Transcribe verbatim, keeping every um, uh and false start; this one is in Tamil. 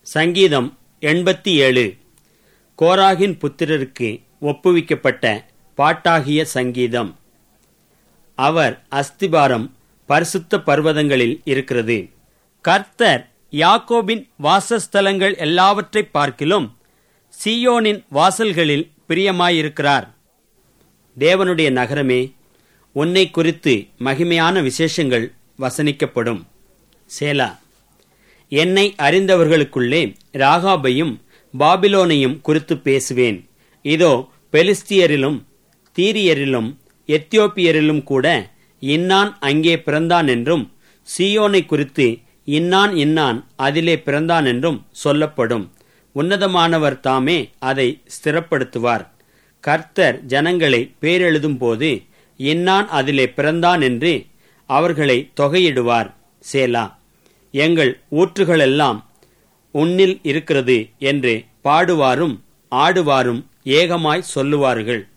சங்கீதம் எண்பத்தி ஏழு. கோராகின் புத்திரருக்கு ஒப்புவிக்கப்பட்ட பாட்டாகிய சங்கீதம். அவர் அஸ்திபாரம் பரிசுத்த பர்வதங்களில் இருக்கிறது. கர்த்தர் யாக்கோபின் வாசஸ்தலங்கள் எல்லாவற்றை பார்க்கிலும் சீயோனின் வாசல்களில் பிரியமாயிருக்கிறார். தேவனுடைய நகரமே, உன்னை குறித்து மகிமையான விசேஷங்கள் வசனிக்கப்படும். சேலா. என்னை அறிந்தவர்களுக்குள்ளே ராகாபையும் பாபிலோனையும் குறித்து பேசுவேன். இதோ, பெலிஸ்தியரிலும் தீரியரிலும் எத்தியோப்பியரிலும் கூட இன்னான் அங்கே பிறந்தான் என்றும், சீயோனை குறித்து இன்னான் இன்னான் அதிலே பிறந்தான் என்றும் சொல்லப்படும். உன்னதமானவர் தாமே அதை ஸ்திரப்படுத்துவார். கர்த்தர் ஜனங்களை பேரெழுதும் போது இன்னான் அதிலே பிறந்தான் என்று அவர்களை தொகையிடுவார். சேலா. எங்கள் ஊற்றுகளெல்லாம் உன்னில் இருக்கிறது என்று பாடுவாரும் ஆடுவாரும் ஏகமாய் சொல்லுவார்கள்.